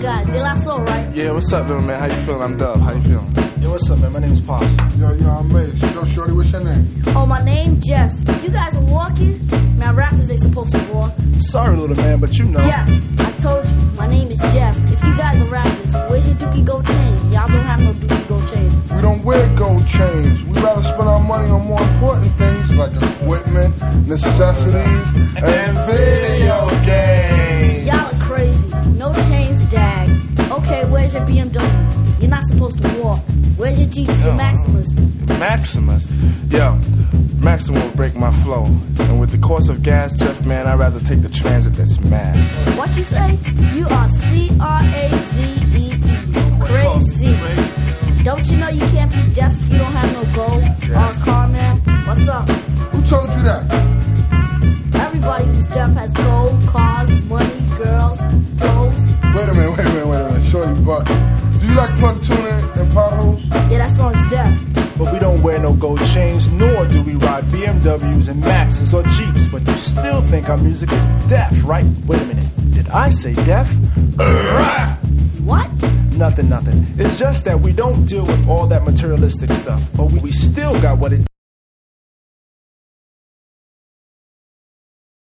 guy, De La Soul, right? Yeah, what's up, little man? How you feeling? I'm Dub. How you feeling? Yo, what's up, man? My name is Pop. Yo, I'm Mace. Yo, shorty, what's your name? Oh, my name, Jeff. You guys are walking? Now, rappers ain't supposed to walk. Sorry, little man, but you know. Jeff, I told you, my name is Jeff. If you guys are rappers, where's your Dookie Gold chain? Y'all don't have no Dookie Gold chain. We don't wear gold chains. We rather spend our money on more important things like equipment, necessities, and video games. Y'all are crazy. No chains, dag. Okay, where's your BMW? You're not supposed to walk. Where's your Jeep, your Maximus? Maximus? Yo, Maximus will break my flow. And with the cost of gas, Jeff, man, I'd rather take the transit that's mass. What you say? You are C-R-A-Z-E-E. Crazy. Don't you know you can't be deaf if you don't have no gold or a car, man? What's up? Who told you that? Everybody who's deaf has gold, cars, money, girls, clothes. Wait a minute. Shorty, but do you like putting tuna in potholes? Yeah, that song's deaf. But we don't wear no gold chains, nor do we ride BMWs and Maxes or Jeeps. But you still think our music is deaf, right? Wait a minute. Did I say deaf? What? Nothing. It's just that we don't deal with all that materialistic stuff. But we still got what it